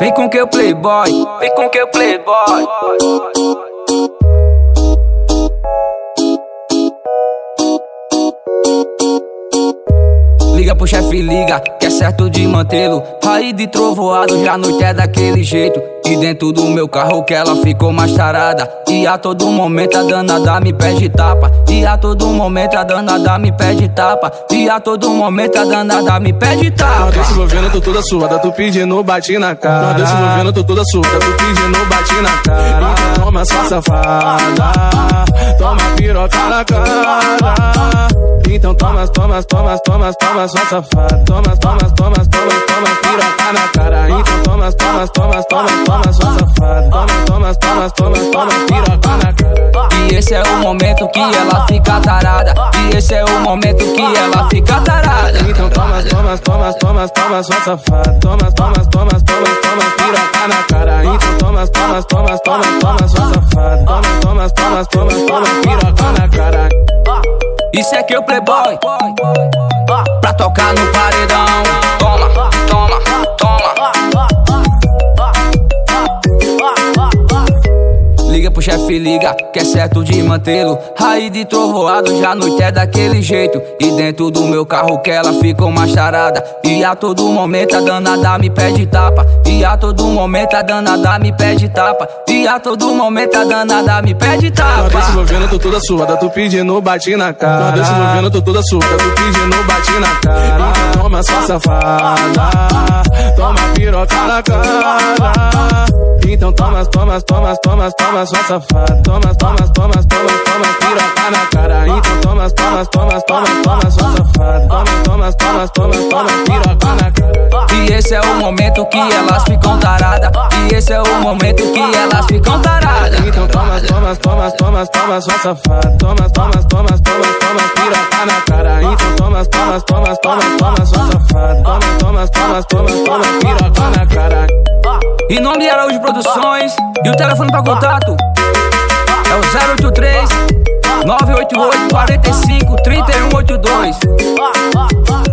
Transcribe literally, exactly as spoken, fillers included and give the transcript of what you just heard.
Vem com que eu playboy, vem com que eu playboy. Liga pro chefe, liga, que é certo de mantê-lo. Aí de trovoado, já a noite é daquele jeito. E dentro do meu carro que ela ficou mais tarada. E a todo momento a danada me pede tapa. E a todo momento a danada me pede tapa. E a todo momento a danada me pede tapa. Nós se envolvendo, tô toda suada, tu pedindo, bate na cara. Nós se envolvendo, tô toda suada, tu pedindo, bate na cara. Então toma sua safada, toma piroca na cara. Então toma, toma, toma, toma, toma sua safada. Toma, toma, toma, toma, toma piroca na cara. Então toma, toma, toma, toma, toma sua safada. Toma, toma, toma, toma, toma piroca na cara. E esse é o momento que ela fica tarada. E esse é o momento que ela fica tarada. Então toma, toma, toma, toma, toma sua safada. Toma, toma, toma, toma, toma piroca na cara. Então toma, toma, toma, toma, toma sua safada. Toma, toma, toma, toma, toma piroca na cara. Isso é que eu playboy, pra tocar no paredão. Toma, toma, toma. Liga pro chefe, liga, que é certo de mantê-lo. Aí de trovoado, já a noite é daquele jeito. E dentro do meu carro que ela ficou mais tarada. E a todo momento a danada me pede tapa. E a todo momento a danada me pede tapa. E a todo momento a danada me pede tapa. Nós se envolvendo, tô toda suada, tu pedindo, bate na cara. Nós se envolvendo, tô toda suada, tu pedindo, bate na cara. Toma sua safada, toma piroca na cara. Então toma, toma, toma, toma, toma sua safada. Toma, toma, toma, toma, toma piroca na cara. Então toma, toma, toma, toma, toma sua safada. Toma, toma, toma, toma, toma piroca na cara. E esse é o momento que elas ficam taradas. E esse é o momento que elas ficam taradas. Então toma, toma, toma, toma, toma sua safada. Toma, toma, toma, toma, toma piroca na cara. Então toma, toma, toma, toma, toma sua safada. Toma, toma, toma, toma, toma piroca na cara. Em nome de Araújo Produções. E o telefone para contato é o zero oito três, nove oito oito, quatro cinco, três um oito dois.